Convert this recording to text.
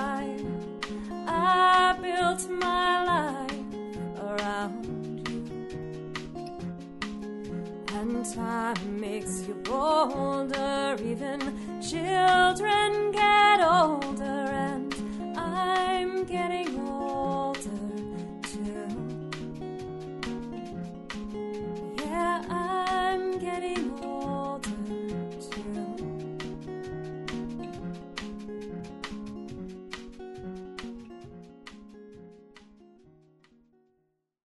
time. I built my life around you, and time makes you bolder. Even children